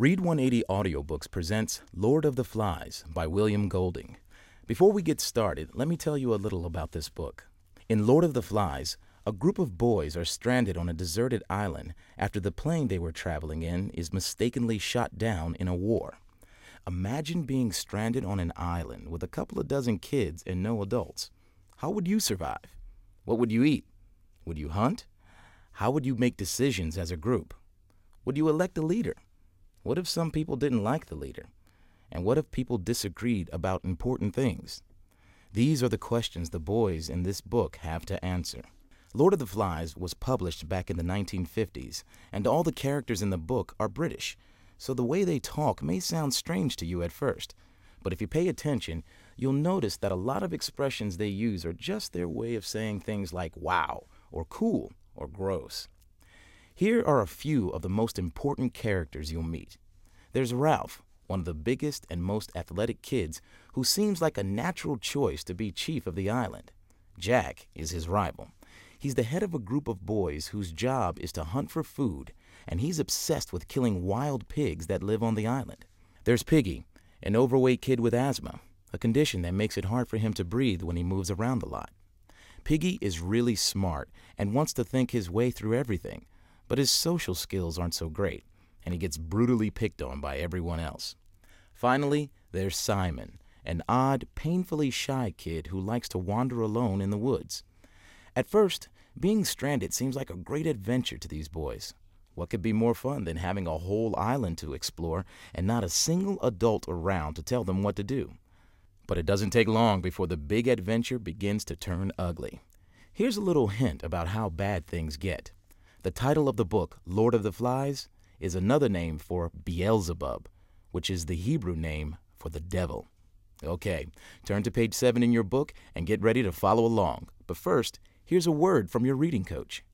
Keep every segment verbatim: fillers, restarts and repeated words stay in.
Read one eighty Audiobooks presents Lord of the Flies by William Golding. Before we get started, let me tell you a little about this book. In Lord of the Flies, a group of boys are stranded on a deserted island after the plane they were traveling in is mistakenly shot down in a war. Imagine being stranded on an island with a couple of dozen kids and no adults. How would you survive? What would you eat? Would you hunt? How would you make decisions as a group? Would you elect a leader? What if some people didn't like the leader? And what if people disagreed about important things? These are the questions the boys in this book have to answer. Lord of the Flies was published back in the nineteen fifties, and all the characters in the book are British, so the way they talk may sound strange to you at first. But if you pay attention, you'll notice that a lot of expressions they use are just their way of saying things like wow, or cool, or gross. Here are a few of the most important characters you'll meet. There's Ralph, one of the biggest and most athletic kids, who seems like a natural choice to be chief of the island. Jack is his rival. He's the head of a group of boys whose job is to hunt for food, and he's obsessed with killing wild pigs that live on the island. There's Piggy, an overweight kid with asthma, a condition that makes it hard for him to breathe when he moves around a lot. Piggy is really smart and wants to think his way through everything, but his social skills aren't so great, and he gets brutally picked on by everyone else. Finally, there's Simon, an odd, painfully shy kid who likes to wander alone in the woods. At first, being stranded seems like a great adventure to these boys. What could be more fun than having a whole island to explore and not a single adult around to tell them what to do? But it doesn't take long before the big adventure begins to turn ugly. Here's a little hint about how bad things get. The title of the book, Lord of the Flies, is another name for Beelzebub, which is the Hebrew name for the devil. Okay, turn to page seven in your book and get ready to follow along. But first, here's a word from your reading coach.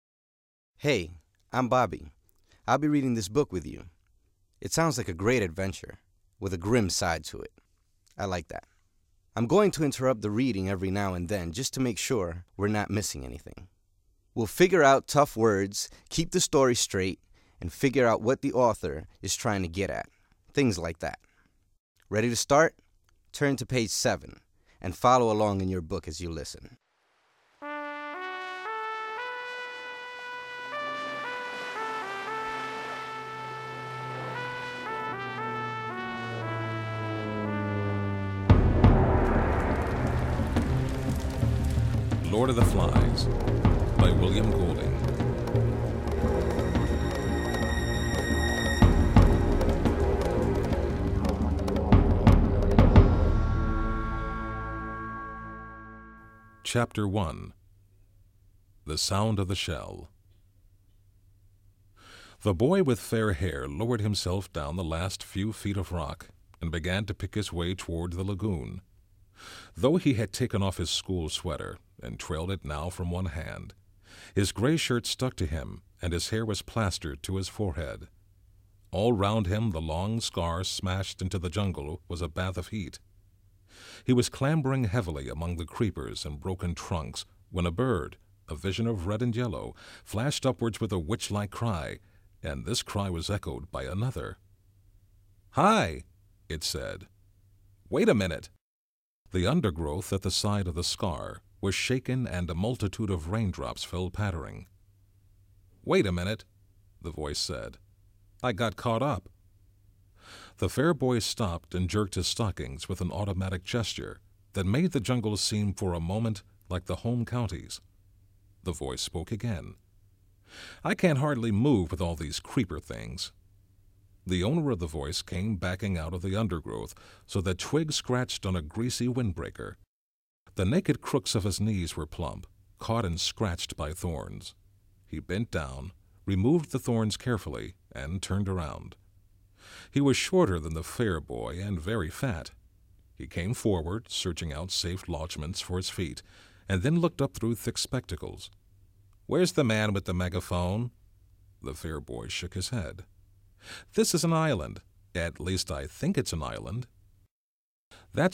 Hey, I'm Bobby. I'll be reading this book with you. It sounds like a great adventure, with a grim side to it. I like that. I'm going to interrupt the reading every now and then just to make sure we're not missing anything. We'll figure out tough words, keep the story straight, and figure out what the author is trying to get at. Things like that. Ready to start? Turn to page seven and follow along in your book as you listen. Lord of the Flies by William Golding. Chapter one. The Sound of the Shell. The boy with fair hair lowered himself down the last few feet of rock and began to pick his way toward the lagoon. Though he had taken off his school sweater and trailed it now from one hand, his gray shirt stuck to him and his hair was plastered to his forehead. All round him the long scar smashed into the jungle was a bath of heat. He was clambering heavily among the creepers and broken trunks when a bird, a vision of red and yellow, flashed upwards with a witch-like cry, and this cry was echoed by another. "Hi!" it said. "Wait a minute!" The undergrowth at the side of the scar was shaken and a multitude of raindrops fell pattering. "Wait a minute," the voice said. "I got caught up." The fair boy stopped and jerked his stockings with an automatic gesture that made the jungle seem for a moment like the home counties. The voice spoke again. "I can't hardly move with all these creeper things." The owner of the voice came backing out of the undergrowth so that twigs scratched on a greasy windbreaker. The naked crooks of his knees were plump, caught and scratched by thorns. He bent down, removed the thorns carefully, and turned around. He was shorter than the fair boy and very fat. He came forward, searching out safe lodgments for his feet, and then looked up through thick spectacles. "Where's the man with the megaphone?" The fair boy shook his head. "This is an island. At least I think it's an island." "That's